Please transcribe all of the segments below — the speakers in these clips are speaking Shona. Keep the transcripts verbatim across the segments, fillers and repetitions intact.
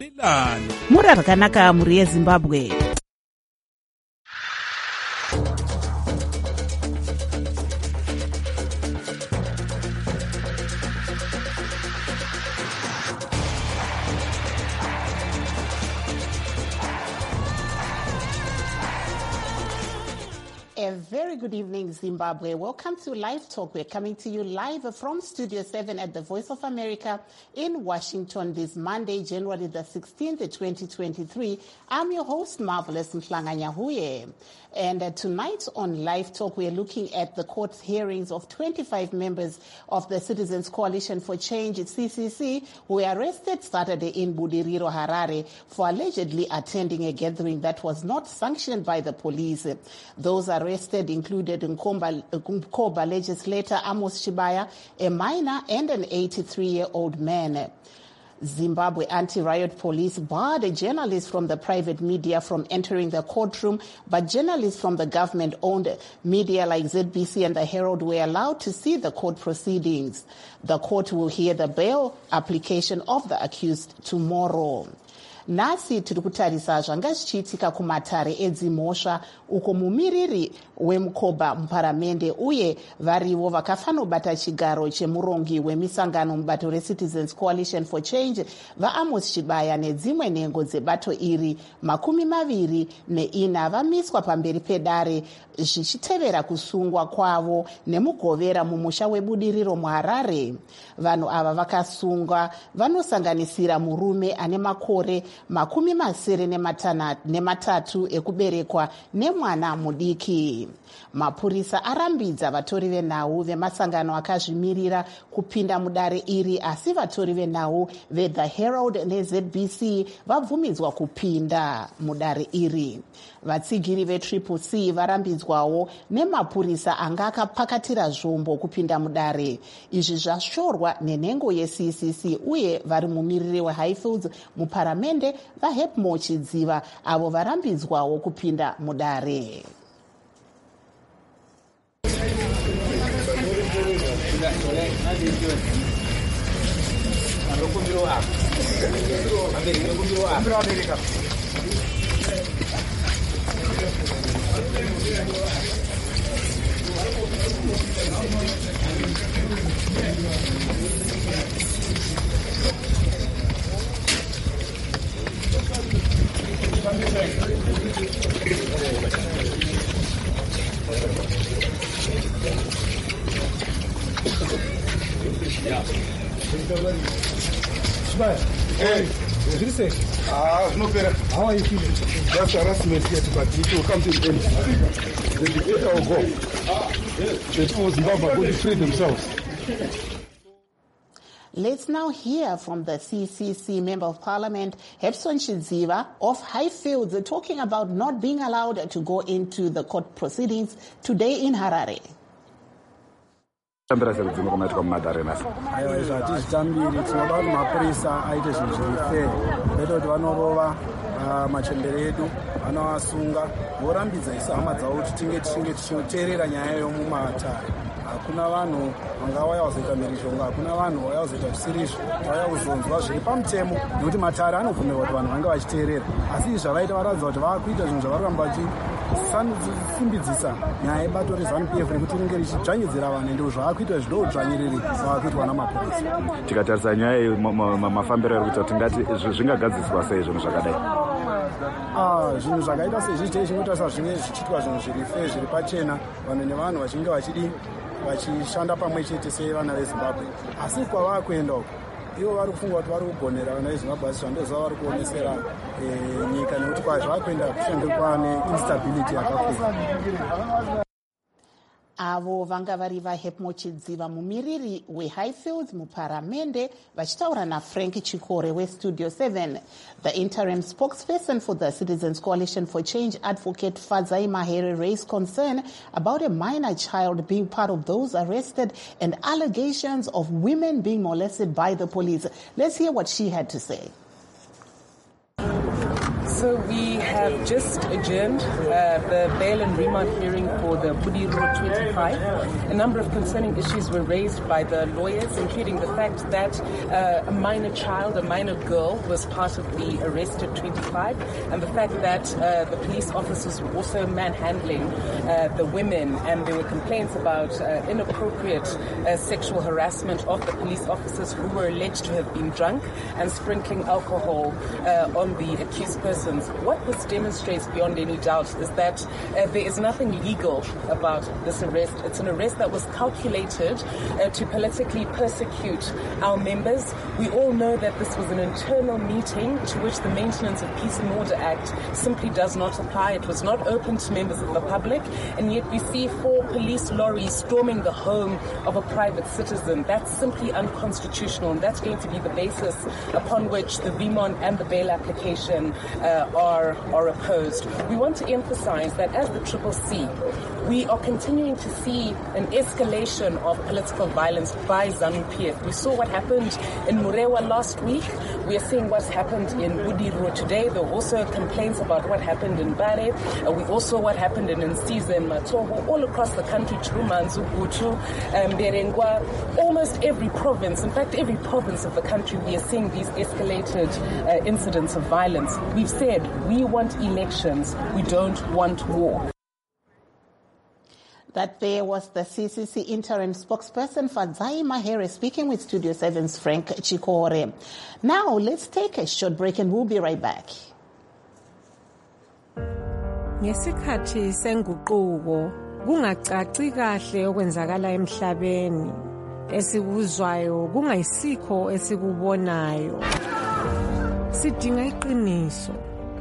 Mura rakanaka muri yeZimbabwe. A very good evening, Zimbabwe. Welcome to Live Talk. We're coming to you live from Studio seven at the Voice of America in Washington this Monday, January the sixteenth, twenty twenty-three. I'm your host, Marvelous Mhlanganyahuye. And uh, tonight on Live Talk, we're looking at the court hearings of twenty-five members of the Citizens Coalition for Change, C C C, who were arrested Saturday in Budiriro, Harare, for allegedly attending a gathering that was not sanctioned by the police. Those arrested included Nkomba, Nkoba legislator Amos Chibaya, a minor, and an eighty-three-year-old man. Zimbabwe anti-riot police barred journalists from the private media from entering the courtroom, but journalists from the government-owned media like Z B C and the Herald were allowed to see the court proceedings. The court will hear the bail application of the accused tomorrow. Nasi tiri kutarisa zvanga zvichiitika kumatare edzimhosva uko mumiriri weMukoba muparamende uye varivo vakafanobata chigaro chemurongi wemisangano mubato reCitizens Coalition for Change vaAmos Chibaya nedzimwe nhengo dzebato iri makumi maviri neina vamiswa pamberi pedare zvichitevera kusungwa kwavo nemugovera mumusha weBudiriro muHarare. Vanhu ava vakasungwa vanosanganisira murume ane makore makumi masere nematatu ekuberekwa nemwana mudiki. Mapurisa arambidza vatori venhau vemasangano akazvimirira kupinda mudare iri, asi vatori venhau veThe Herald neZ B C vabvumidzwa kupinda mudare iri. Vatsigiri veTriple C varambidzwawo nemapurisa anga akapakatira zvombo kupinda mudare. Izvi zvashorwa nenhengo yeC C C uye vari mumiriri weHighfields muparamende vaHepmo Chidziva avo varambidzwawo kupinda mudare. Hey, what did you say? Ah, no better. How are you feeling? That's harassment here, but it will come to the end. The dictator will go. The people of Zimbabwe are going to free themselves. Let's now hear from the C C C Member of Parliament, Hepson Chidziva of Highfields, talking about not being allowed to go into the court proceedings today in Harare. aiwa zvatichitambiri tinoda kuti mapurisa aite zvinhu zviri fair kwete kuti vanorova machembere edu vanoasunga vorambidza isu hama dzavo kuti tinge tichinge tichiteerera nyaya yomumatare. Hakuna vanhu vangauya kuzoita mhirizhonga, hakuna vanhu vauya kuzoita zvisirizvo, vauya kuzonzwa zviri pamutemo nekuti matare anobvumirwa kuti vanhu vange vachiteerera. Asi izvi zvavaita varatidza kuti vaakuita zvinhu zvavaramba vachisimbidzisa nyaya yebato reZANU-P F rekuti ringe richidzvanyidzira vanhu, ende zvaakuita zvidoudzvanyiriri zvaakuitwa namapurisa. Tikatarisa nyaya mafambiro ari kuita tingati zvingagadziswa sei zvinhu zvakadai? Ah, zvinhu zvakaita sezvizite chingotarisa zvinge zvichiitwa zvinhu zviri fair zviri pachena, vanhu nevanhu vachinge vachidi vachishanda pamwe chete sevana veZimbabwe. Asi kwavaa kuenda uko ivo vari kufunga kuti vari kugonera vana veZimbabwe, asi zvandozva vari kuonesera nyika nekuti kwazvakuenda kushange kwane instability yakakura. Avo vanga vari vaHepmo Chidziva mumiriri weHighfields muparamende vachitaura naFrank Chikore weStudio seven. The interim spokesperson for the Citizens Coalition for Change, Advocate Fadzai Mahere, raised concern about a minor child being part of those arrested and allegations of women being molested by the police. Let's hear what she had to say. So we have just adjourned uh, the bail and remand hearing for the Budiro twenty-five. A number of concerning issues were raised by the lawyers, including the fact that uh, a minor child, a minor girl, was part of the arrested twenty-five, and the fact that uh, the police officers were also manhandling uh, the women, and there were complaints about uh, inappropriate uh, sexual harassment of the police officers who were alleged to have been drunk and sprinkling alcohol uh, on the accused persons. What this demonstrates beyond any doubt is that uh, there is nothing legal about this arrest. It's an arrest that was calculated uh, to politically persecute our members. We all know that this was an internal meeting to which the Maintenance of Peace and Order Act simply does not apply. It was not open to members of the public, and yet we see four police lorries storming the home of a private citizen. That's simply unconstitutional, and that's going to be the basis upon which the remand and the bail application uh, are, are opposed. We want to emphasize that as the Triple C, we are continuing to see an escalation of political violence by ZANU-P F. We saw what happened in Murewa last week. We are seeing what's happened in Budiro today. There were also complaints about what happened in Bare. Uh, we also saw what happened in Nsiza and Matoho, all across the country, Chiruma, Nzugutu, um, Berengwa, almost every province, in fact every province of the country, we are seeing these escalated uh, incidents of violence. We've said we want elections, we don't want war. That there was the C C C interim spokesperson Fadzai Mahere speaking with Studio seven's Frank Chikore. Now let's take a short break and we'll be right back. Ngesikhathi senguquko kungacaci kahle okwenzakala emhlabeni esikuzwayo kungayisikho esikubonayo sidinga iqiniso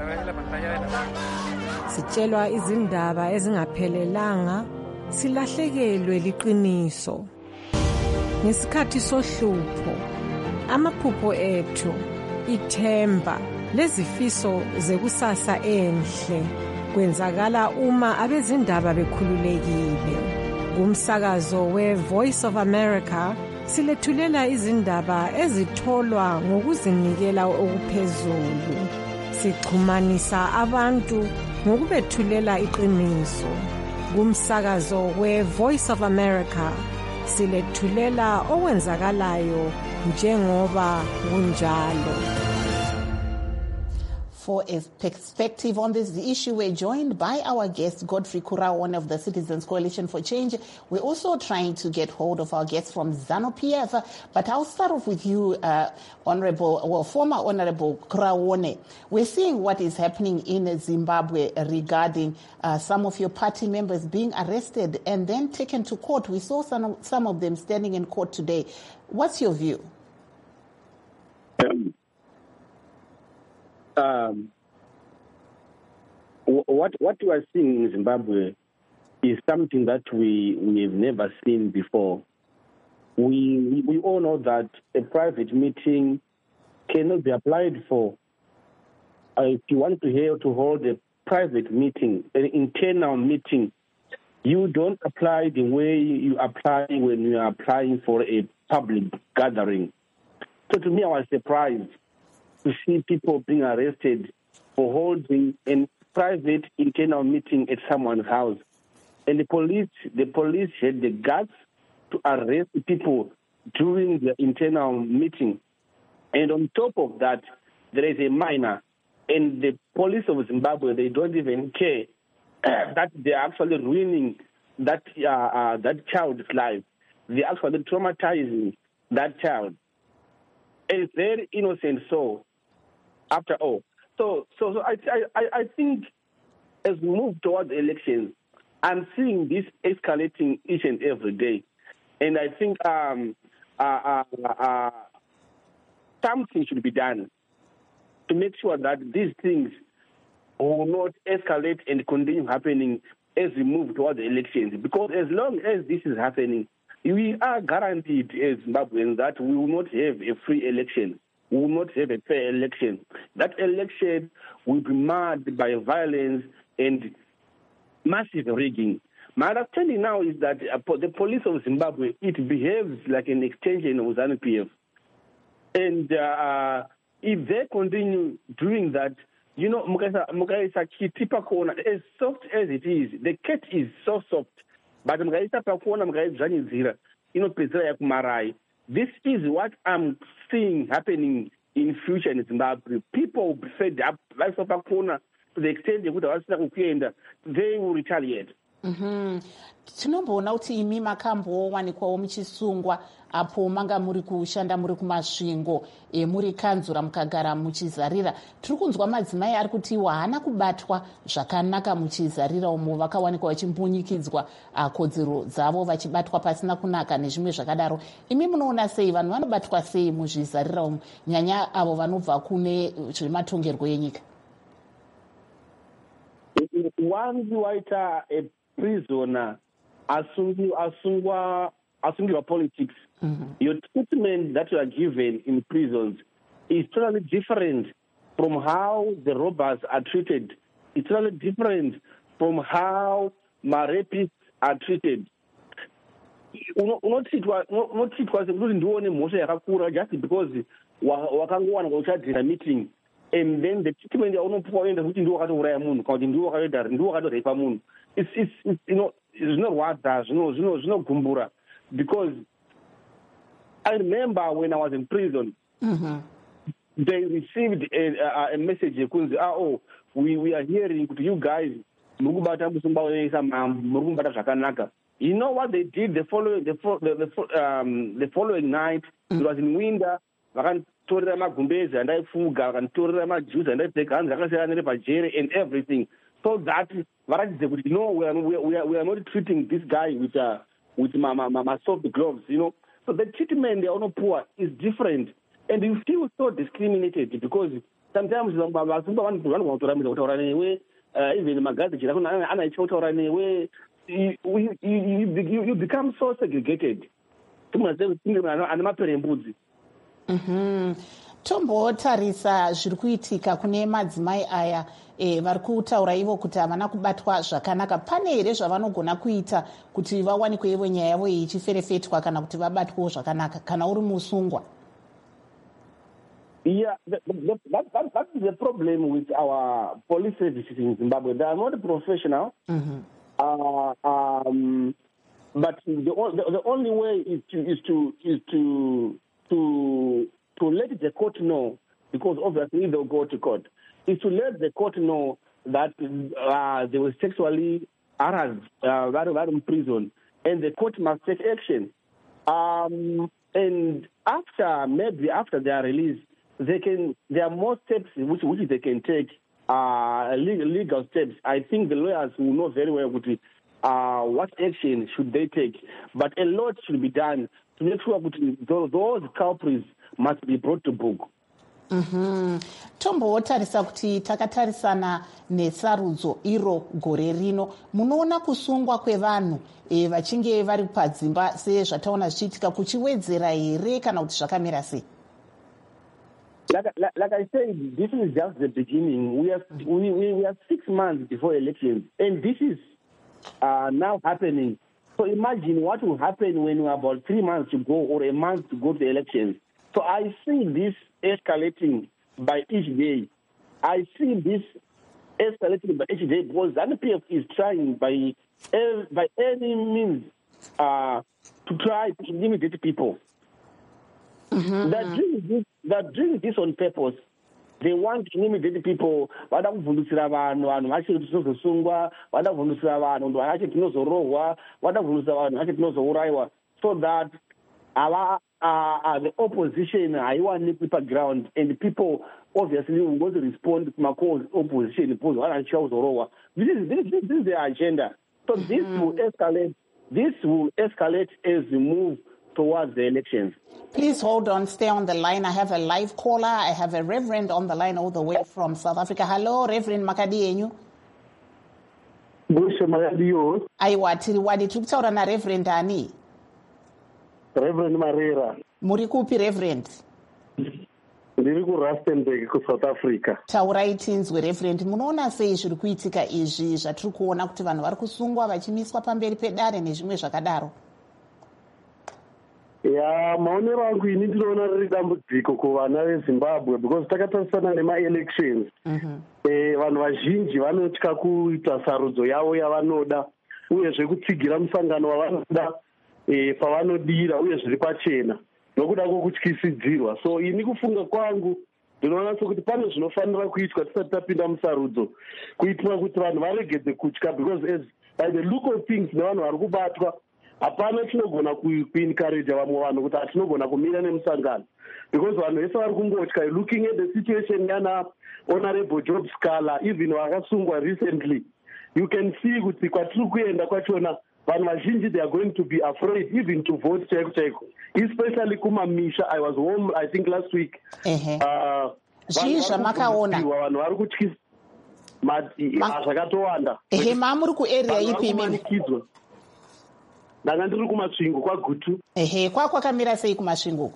sitshelwa izindaba ezingaphelelanga silahlekelwe liqiniso ngesikhathi sohlupho amaphupho ethu ithemba lezifiso zekusasa enhle kwenzakala uma abezindaba bekhululekile kumsakazo we Voice of America silethulela izindaba ezitholwa ngokuzinikela okuphezulu sixhumanisa abantu ngokubethulela iqiniso kumsakazo we Voice of America silethulela okwenzakalayo njengoba kunjalo. For a perspective on this issue, we're joined by our guest, Godfrey Kuraone of the Citizens Coalition for Change. We're also trying to get hold of our guests from ZANU-P F, but I'll start off with you, uh, Honorable, well, former Honorable Kuraone. We're seeing what is happening in Zimbabwe regarding uh, some of your party members being arrested and then taken to court. We saw some, some of them standing in court today. What's your view? Um. Um, what what we are seeing in Zimbabwe is something that we we have never seen before. We we, we all know that a private meeting cannot be applied for. Uh, if you want to hear to hold a private meeting, an internal meeting, you don't apply the way you apply when you are applying for a public gathering. So to me, I was surprised to see people being arrested for holding a private internal meeting at someone's house. And the police, the police had the guts to arrest people during the internal meeting. And on top of that, there is a minor. And the police of Zimbabwe, they don't even care that they're actually ruining that, uh, uh, that child's life. They're actually traumatizing that child. And it's very innocent soul. After all, so so, so I, I I think as we move towards elections, I'm seeing this escalating each and every day, and I think um, uh, uh, uh, something should be done to make sure that these things will not escalate and continue happening as we move towards the elections. Because as long as this is happening, we are guaranteed as Zimbabweans that we will not have a free election. We will not have a fair election. That election will be marred by violence and massive rigging. My understanding now is that the police of Zimbabwe, it behaves like an extension of ZANU-P F. And uh, if they continue doing that, you know, mukaisa mukaisa chiti pakona, as soft as it is, the cat is so soft, but mukaisa pakona mukaidzvanyidzira inopedzera yakumarai. This is what I'm seeing happening in future in Zimbabwe. People will be fed up, vaisa pakona, to the extent yekuti havasina kukuenda, they will retaliate. Mhm. Tinomboona kuti imi makambowanikwawo muchisungwa apo manga muri kushanda muri kumasvingo e muri kanzura mukagara muchizarira. Tiri kunzwa madzimai ari kuti haana kubatwa zvakanaka muchizarira umo, vakawanikwa vachimbunyikidzwa kodzero dzavo vachibatwa pasina kunaka nezvimwe zvakadaro. Imi munoona sei vanhu vanobatwa sei muzvizarira umo, nyanya avo vanobva kune zvematongerwo enyika? Once waita a prisoner asungwa asungwa asungwa politics, mm-hmm. your treatment that you are given in prisons is totally different from how the robbers are treated. It's totally different from how my rapists are treated. Unotitwa unotitwa sekuti ndione mhosva yakakura just because wakangowana kuchadhira meeting, and then the treatment yaunopuwa enda kuti ndiwo wakatouraya munhu kana kuti ndiwo wakatoita ndiwo wakatorepa munhu. It's, it's, it's, you know, it's not what that, you know, you know, you know, Gumbura. Because I remember when I was in prison, mm-hmm. they received a, a, a message, oh, we, we are hearing to you guys, you know what they did the following, the, the, the, um, the following night, mm-hmm. it was in winter, vakantorera magumbezi andaifuga vakantorera majuzi andaipfeka hanzi akasiyana nepajere and everything, so that no, we are, we are we are not treating this guy with uh, with my, my, my soft gloves, you know. So the treatment they are not poor is different, and you feel so discriminated because sometimes even you you become so segregated. Mm-hmm. Tombotarisa zviri kuitika kune madzimai aya e, vari kutaura ivo kuti havana kubatwa zvakanaka. Pane here zvavanogona kuita kuti vawanikwe ivo nyaya yavo ichiferefetwa kana kuti vabatwewo zvakanaka kana uri musungwa? Yeah, that, that, that, that is the problem with our police services in Zimbabwe. They are not professional, mm-hmm. uh, um, but the, the, the only way is to is to is to to to let the court know, because obviously they'll go to court, is to let the court know that uh, they were sexually harassed uh, while in prison, and the court must take action. Um, and after, maybe after they are released, they can. There are more steps which which they can take, uh, legal, legal steps. I think the lawyers will know very well what, uh, what action should they take. But a lot should be done to make sure that those culprits must be brought to book. Mm-hmm. Tombotarisa kuti takatarisana nesarudzo iro gore rino, munoona kusungwa kwevanhu e, vachinge vari padzimba sezvataona zvichiitika kuchiwedzera here kana kuti zvakamira sei? Like, like, like I said, this is just the beginning. We are we, we, we are six months before elections, and this is uh, now happening. So imagine what will happen when we are about three months to go or a month to go to the elections. So I see this escalating by each day. I see this escalating by each day because the N P F is trying by by any means uh, to try to intimidate people. Mm-hmm. They're doing this. They're doing this on purpose. They want to intimidate people. Vada kuvhundusira vanhu, vanhu vacho tinozosungwa. Vada kuvhundusira vanhu, vanhu vacho tinozorohwa. Vada kuvhundusira vanhu vacho tinozouraiwa. So that our uh, uh, the opposition haiwanikwi paground, and people obviously will go to respond to my cause opposition because vana chazorohwa. This is this, this is their agenda. So mm-hmm. this will escalate. This will escalate as we move towards the elections. Please hold on, stay on the line. I have a live caller. I have a reverend on the line all the way from South Africa. Hello, Reverend Makadi Enyu. Bushe Makadiyo. Aiwa, tiri wadi tukutaura na Reverend ani? Reverend Marera. Muri kupi Reverend? Ndiri ku Rustenburg ku South Africa. Taurai tinzwe Reverend, munoona sei zviri kuitika izvi zvatiri kuona kuti vanhu vari kusungwa vachimiswa pamberi pedare nezvimwe zvakadaro? Ya, maonero angu ini ndinoona riri dambudziko kuvana veZimbabwe because takatarisana nema-elections. Mm-hmm. eh, vanhu vazhinji vanotya kuita sarudzo yavo yavanoda uyezve kutsigira musangano wavanoda eh, pavanodira uye zviri pachena nokuda kwokutyisidzirwa. So ini kufunga kwangu ndinoona sokuti pane zvinofanira kuitwa tisati tapinda musarudzo kuitira kuti vanhu varegedze kutya, because as by the look of things nevanhu vari kubatwa hapana tinogona kuencourage vamwe vanhu kuti hatinogona kumira nemusangano, because vanhu vese vari kungotya. Looking at the situation yana honorable Job Scala, even vakasungwa recently, you can see kuti kwatiri kuenda kwachona vanhu vazhinji they are going to be afraid even to vote chaiko chaiko, especially kumamisha. I was home I think last week. Zvii zvamakaona vanhu vari kutyisa zvakatowanda. Ehe, mamuri kuarea ipi imimi? Ndanga ndiri kumasvingo kwaGutu. Ehe, kwakwakamira sei kumasvingo?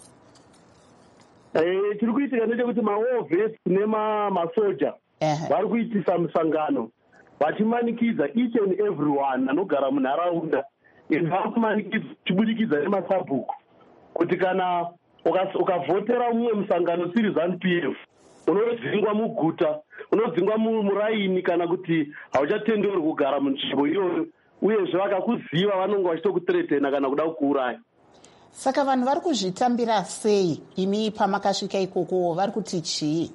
Eh, tiri kuitika ndechekuti maovhesi nemasoja vari kuitisa musangano vachimanikidza each and everyone anogara munharaunda. Vari kumanikidza chibudikidza nemasabhuku kuti kana ukavhotera mumwe musangano siri ZANU P F unodzingwa muguta, unodzingwa muraini, kana kuti hauchatenderwi kugara munzvimbo iyoyo, uyezve vakakuziva vanonga vachitokuteretena kana kuda kukuuraya. Saka vanhu vari kuzvitambira sei? Imi pamakasvika ikoko vari kuti chii?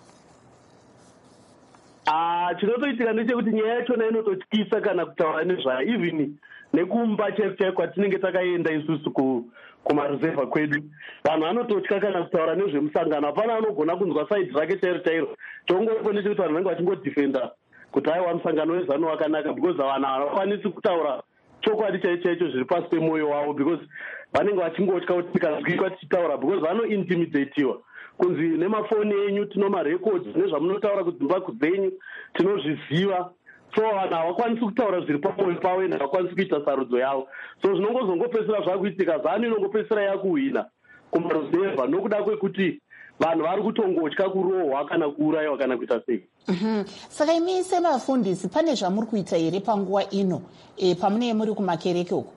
Ah, chinotoitika ndechekuti nyaya yachona inototyisa kana kutaura nezvayo, even nekumba chaipo chaiko kwatinenge takaenda isusu kumaruzevha kwedu, vanhu vanototya kana kutaura nezvemusangano. Hapana anogona kunzwa saidi rake chairo chairo. Chongoripo ndechekuti vanhu vanenge vachingodhifenda kuti aiwa musangano wezano wakanaka, because vanhu havakwanisi kutaura chokwadi chaicho chaicho zviri pasi pemwoyo wavo, because vanenge vachingotya kuti tikazwikwa tichitaura, because vanointimidatiwa kunzi nemafoni enyu tino marecords nezvamunotaura kudzimba dzenyu tinozviziva. So vanhu havakwanisi kutaura zviri pamwoyo pavo ende havakwanisi kuita sarudzo yavo. So zvinongozongopedzisira zvakuitika ZANU inongopedzisira yakuhwina kumaruzevha nokuda kwekuti vanhu vari kutongotya kurohwa kana kuurayiwa kana kuita sei. Saka imi semafundisi pane zvamuri kuita here panguva ino e, pamunenge muri kumakereke uko?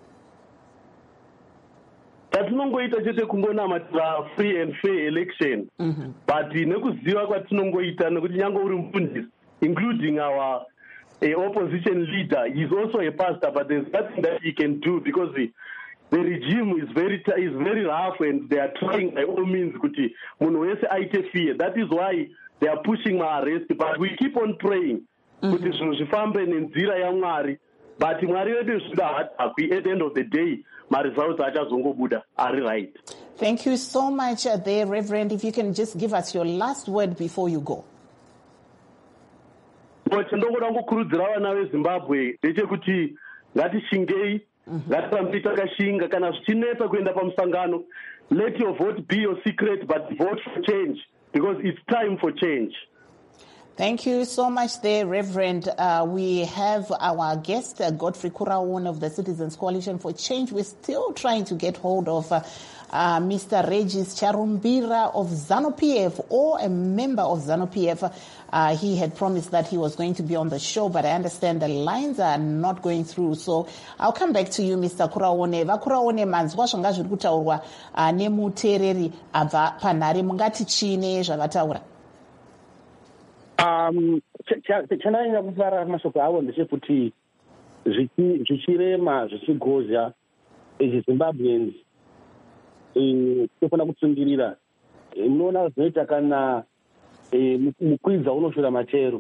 Tatinongoita chete kungonamatira free and fair election, but nekuziva kwatinongoita nekuti nyange uri mufundisi, including our a opposition leader, he is also a pastor, but there's nothing that he can do because the, the regime is very is very rough and they are trying by all means kuti munhu wese aite fear. That is why they are pushing my arrest, but we keep on praying kuti zvinhu zvifambe nenzira yaMwari, but Mwari wedu zvida hatakwi. At the end of the day my results achazongobuda ari right. Thank you so much uh, there, Reverend. If you can just give us your last word before you go. Chandongoda kukurudzira vana veZimbabwe ndechekuti ngatishingei, ngatirambe takashinga. Kana zvichinetsa kuenda pamusangano, let your vote be your secret, but vote for change, because it's time for change. Thank you so much there, Reverend. Uh, we have our guest, uh, Godfrey Kuraone of the Citizens Coalition for Change. We're still trying to get hold of uh, uh, Mister Regis Charumbira of ZANU P F, or a member of ZANU P F. Uh, he had promised that he was going to be on the show, but I understand the lines are not going through. So I'll come back to you, Mister Kuraone. Vakuraone manzwa zvanga zviri kutaurwa uh, nemuteereri abva panhare, mungati chine zvavataura? Um, chandaenda kufara mashoko avo ndechekuti zvichirema zvichigozha eZimbabweans tinofanira kutsungirira. Munoona zvinoita kana mukwidza unoshora machero.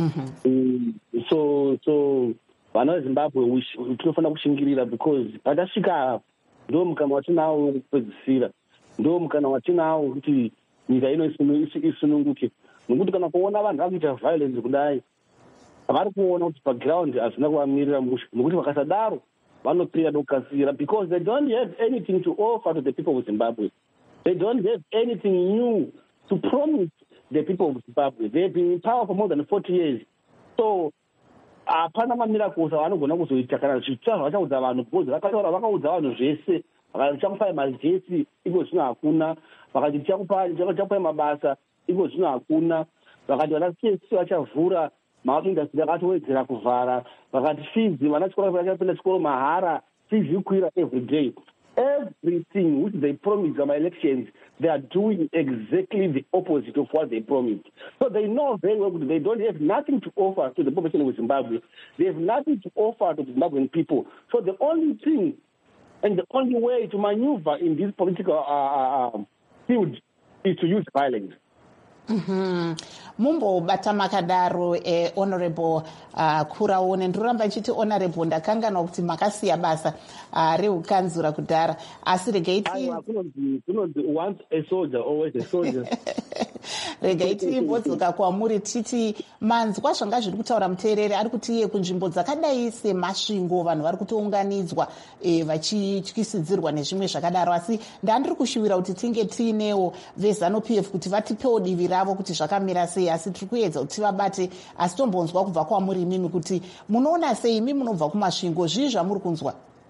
So so vana veZimbabwe tinofanira kushingirira, because patasvika ndo mukana watinawo kupedzisira, ndo mukana watinawo kuti nyika ino isununguke. Nokuti kana kuona vanhu vakuita violence kudai, vari kuona kuti paground hazvina kuvamirira mushe, nokuti vakasadaro vanopera dokasira, because they don't have anything to offer to the people of Zimbabwe. They don't have anything new to promise the people of Zimbabwe. They've been in power for more than forty years. So hapana mamiracles avanogona kuzoita kana zvitsva zvavachaudza vanhu, because vakataura vakaudza vanhu zvese, vakati tichakupai majesi iko zvino hakuna, vakati tichakupai mabasa iko zvino hakuna, vakati vanasesi vachavhura maindastri akatowedzera kuvhara, vakati fizi vanachikora vachapinda chikoro mahara, fizi ikwira every day. everything which they promised in elections, they are doing exactly the opposite of what they promised. So they know very well that they don't have nothing to offer to the population of Zimbabwe. They have nothing to offer to the Zimbabwean people. So the only thing and the only way to maneuver in this political uh, uh, field is to use violence. Mm-hmm. Mumbo batamakadaro eh, honorable uh, Kuraone nduramba nchiti honorable ndakangana kuti makasiya basa uh, reukanzura kudhara asi regaiti once a soldier always a soldier regaiti vodzoka kwamuri titi manzwa zvanga zviri kutaura muteereri ari kuti iye kunzvimbo dzakadai semasvingo vanhu vari kutounganidzwa e, vachityisidzirwa nezvimwe zvakadaro asi ndandiri kushuvira kuti tinge tiinewo veZANU-P F kuti vatipewo divi ravo kuti zvakamira sei asi tiri kuedza kuti tivabate asi tombonzwa kubva kwamuri imimi kuti munoona sei imi munobva kumasvingo zvii zvamuri kunzwa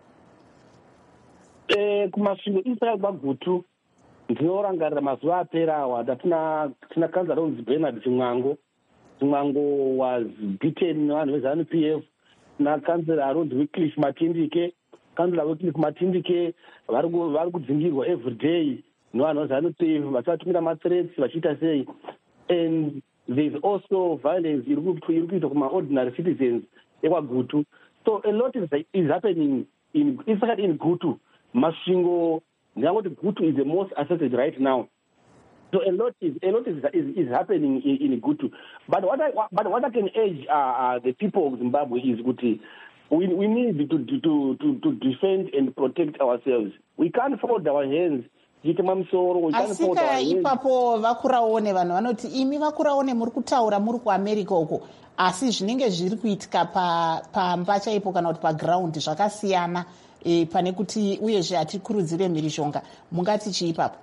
eh, kumasvingo Israel Bagutu ndinorangarira mazuva apera awa ndatina tina kanzara unzi Bernard Chimwango. Chimwango was beaten nevanhu veZANU-P F nakanzara aronzi Wycliffe Matindike. Kanzara Wycliffe Matindike vari kudzingirwa every day nevanhu veZANU-P F vachivatumira mathreats vachiita sei. And there's also violence iri kuitwa kuma-ordinary citizens ekwaGutu. So a lot is, is happening in inside in Gutu. Masvingo ndingangoti Gutu is the most affected right now. So a lot is a lot is is, is happening in, in Gutu. But what I but what I can urge uh, uh, the people of Zimbabwe is Gutu. We we need to to to to defend and protect ourselves. We can't fold our hands. Asika ipapo vakuraone vanhu vanoti imi vakuraone muri kutaura muri kuAmerica uko asi zvinenge zviri kuitika pamba chaipo kana kuti paground zvakasiyana e, pane kuti uyezve hatikurudzire mhirishonga mungati chii ipapo?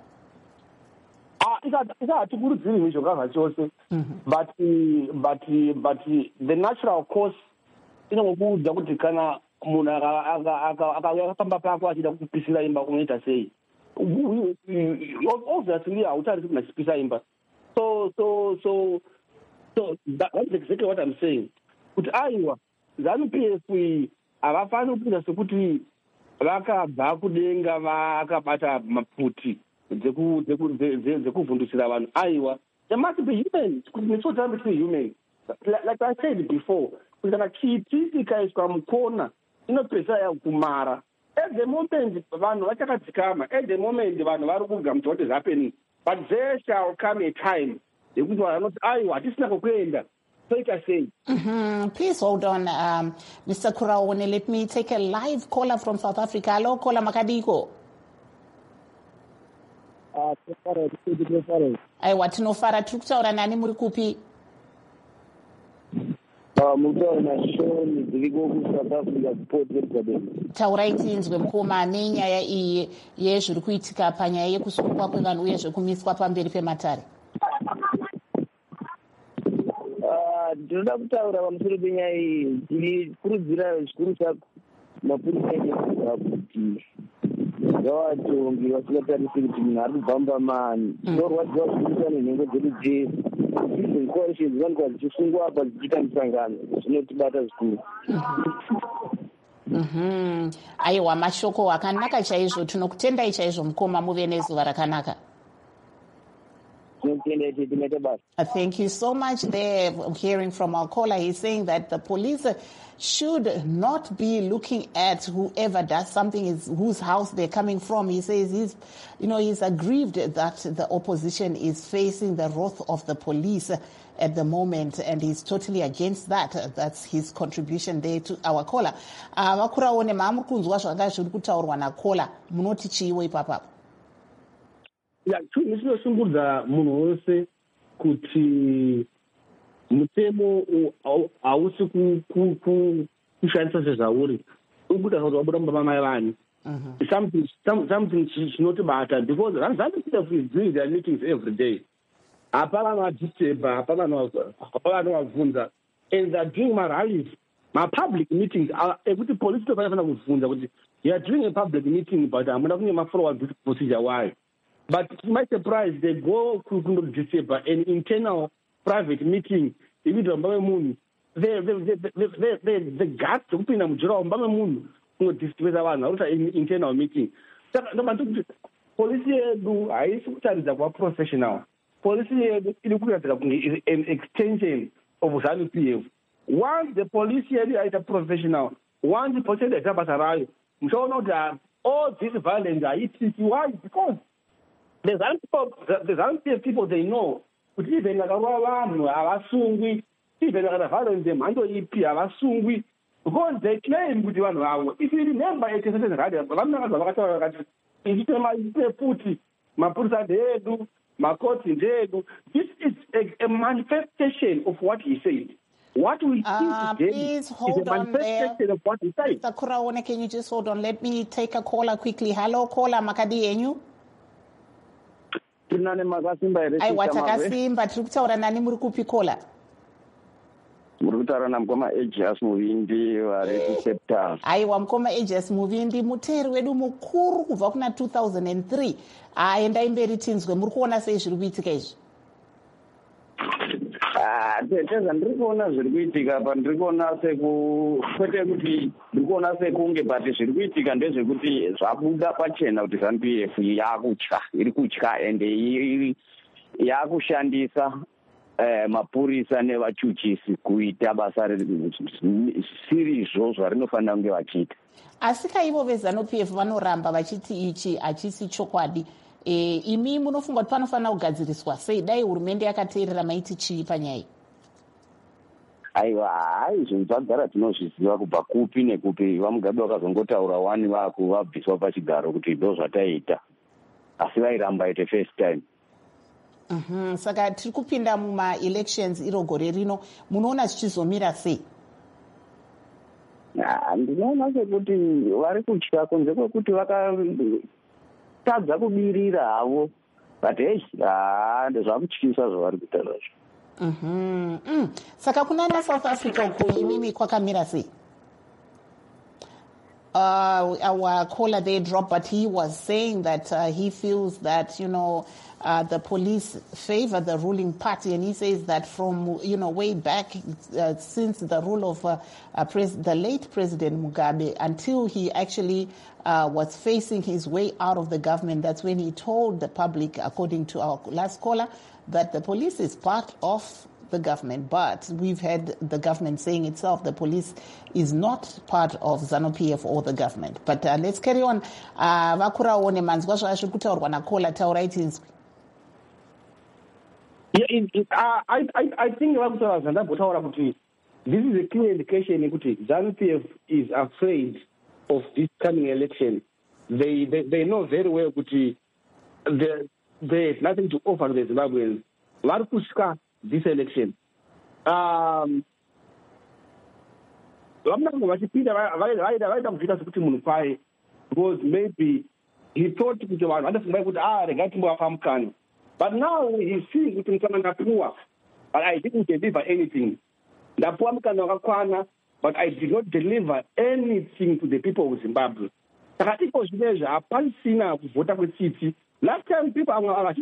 Isa hatikurudziri mhirishonga zvachose but but but the natural course inongokuudza kuti kana munhu akafamba pako achida kupisira imba unoita sei. Obviously hautarisi kuna chipisa imba. So so so so that, that's exactly what I'm saying. Kuti aiwa ZANU-P F havafani kupinda sekuti vakabva kudenga vakabata maputi dzekuvhundusira vanhu. Aiwa there must be human. Kuti netsotambi tiri human. Like I said before, kuti kana chiti ikaiswa mukona inopesa yakumara. At the moment, vanhu vachakadzikama. At the moment, vanhu vari kugamutsa what is happening. But there shall come a time. Yekuti vanhu vanoti aiwa hatisina kwekuenda. So it has said. Mm-hmm. Please hold on, um, Mister Kuraone. Let me take a live caller from South Africa. Hello, caller Makadiko. Ah, aiwa tinofara tiri kutaura nani muri kupi? Taurai tinzwe mukoma nenyaya iyi yezviri kuitika panyaya yekusungwa kwevanhu uyezve kumiswa pamberi pematare. Ndinoda kutaura pamusoro penyaya iyi. Ndikurudzira zvikuru chako mapurisa eZimbabwe kuti ngavatongi vasingatarise kuti munhu ari kubvamba mani. Tinorwadziwa zvikuru nenhengo dzedu dzese. Citizen coalition dzinowanikwa dzichisungwa apa dzichiita misangano zvinotibata zvikuru. Mhm. Aiwa mashoko akanaka chaizvo tinokutendai chaizvo mukoma muve nezuva rakanaka. Thank you so much. There, hearing from our caller, he's saying that the police should not be looking at whoever does something, is whose house they're coming from. He says he's, you know, he's aggrieved that the opposition is facing the wrath of the police at the moment, and he's totally against that. That's his contribution there to our caller. Vakuraone maamuri kunzwa zvanga zviri kutaurwa nacaller, munoti chiiwo ipapo? Ya, chinoshungurudza munhu wose kuti mutemo hausi kushandisa sezvauri. Uri kuita kuti wabuda mumba mamai vanhu. Something chinotibata because ZANU-P F is doing their meetings every day. Hapana madisturba, hapana vavhunza. And they're doing my rallies, my public meetings. Ekuti police tofanira kuvhunza kuti you are doing a public meeting but hamuna kunge mafollow this procedure why. But to my surprise, they go to disturb an internal private meeting. If you don't have moon, they they they they they the guts to open a mujura on Bama moon to disturb our internal meeting. ndomba ndikuti polisi yedu haisi kutaridza kuva professional. Polisi yedu iri kuratidza kunge an extension of ZANU-P F. Once the police yedu yaita professional, once the police yedu yaita basa rayo, muchaona kuti all this violence haitiki. Why? Because the ZANU-P F people, they know kuti even vakarova vanhu havasungwi, even vakata violence yemhando ipi havasungwi, because they claim kuti vanhu vavo. If you remember at a certain radio, vanonakadza vakataura vakati ichitema futi mapurisa ndeedu, makoti ndeedu. This is a, a manifestation of what he said. What we see uh, today please hold is a manifestation on of what he said. Mister Kuraone, can you just hold on? Let me take a caller quickly. Hello, caller, makadi enyu. Tinane makasimba ere. Aiwa takasimba, tiri kutaura nani muri kupi caller? Muri kutaura namukoma Aegis Muvindi vari kuCape Town. Aiwa mukoma Aegis Muvindi, muteeri wedu mukuru kubva kuna two thousand three. Aendai mberi tinzwe, muri kuona sei zviri kuitika izvi? teza ndiri kuona zviri kuitika apa ndiri kuona seku kwete kuti ndiri kuona sekunge but zviri kuitika ndezvekuti zvabuda pachena kuti ZANU-P F yakutya iri kutya ende yakushandisa mapurisa nevachuchisi kuita basa sirizvo zvarinofanira kunge vachiita. Asi kaivo veZANU-P F vanoramba vachiti ichi hachisi chokwadi. E, imi munofunga kuti panofanira kugadziriswa sei dai hurumende yakateerera maiti chii panyaya? Aiwa, hai zvinhu zvagara tinozviziva kubva kupi nekupi. Vamugabe vakazongotaura wani vaku vabviswa pachigaro kuti ndo zvataita, asi vairamba ite first time. Uh-huh. Saka tiri kupinda muma-elections iro gore rino, munoona zvichizomira sei? Ndinoona sekuti vari kutya kunze kwekuti vakatadza kubirira havo, but hei ndezvakutyisa zvavari kutaura zvo. Mm-hmm. Mm. Saka kunana South Africa uko imimi kwakamira sei? Uh, our caller there dropped, but he was saying that uh, he feels that, you know, uh, the police favor the ruling party. And he says that from, you know, way back uh, since the rule of uh, uh, pres- the late President Mugabe until he actually uh, was facing his way out of the government, that's when he told the public, according to our last caller, that the police is part of the government, but we've had the government saying itself the police is not part of ZANU-P F or the government. But uh, let's carry on. Vakura one manzwa zvashiri kutaurwa nakola taurai tinzwi. Yeah, it, it, uh, I, I, I think vakutaura zvandambotaura kuti this is a clear indication kuti ZANU-P F is afraid of this coming election. They they, they know very well kuti they, they have nothing to offer to the Zimbabweans. Vari kutya this election. Um, because maybe he thought but now he's seeing but I didn't deliver anything. But I did not deliver anything to the people of Zimbabwe. Last time people are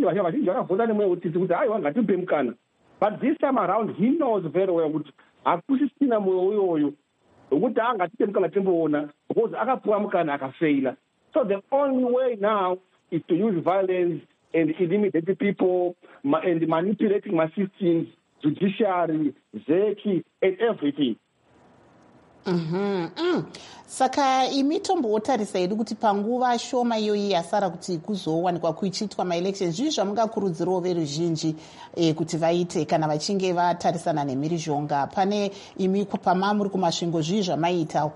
but this time around, he knows very well what akusisina moyo oyo ukuthi angathi mkana because akapuwa mkana akafaila. So the only way now is to use violence and intimidate people and manipulating my systems, judiciary, zeki, and everything. Mm-hmm. Mm. Saka imitombotarisa hedu kuti panguva shoma iyoyi yasara kuti kuzowanikwa kuchiitwa ma-elections zvizvi zvamungakurudzirawo veruzhinji eh, kuti vaite kana vachinge vatarisana nemhirizhonga. Pane imi pamamuri kumasvingo zvizvi zvamaitawo?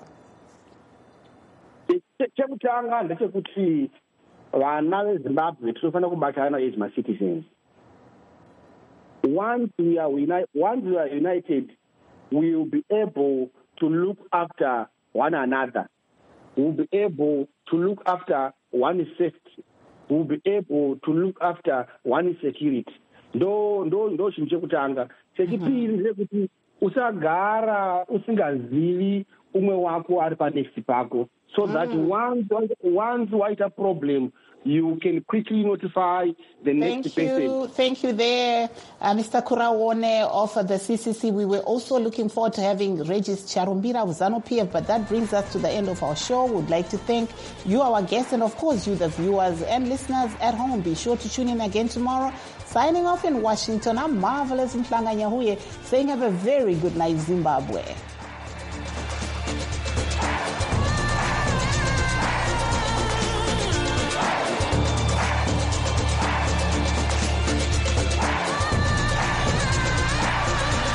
Chekutanga ndechekuti vana veZimbabwe tinofanira kubatana as ma-citizens. Once we are united, once we are united, we will be able to look after one another. We'll be able to look after one's safety. We'll be able to look after one's security. Ndo ndo ndo chinhu chekutanga. Chechipiri ndechekuti usagara usingazivi umwe wako ari panext pako. So that once once waita problem you can quickly notify the next Thank person. you. Thank you there, uh, Mister Kurawone of the C C C. We were also looking forward to having Regis Charumbira of ZANU-P F, but that brings us to the end of our show. We'd like to thank you, our guests, and of course you, the viewers and listeners at home. Be sure to tune in again tomorrow. Signing off in Washington, I'm Marvelous Mhlanga Nyahuye, saying have a very good night, Zimbabwe.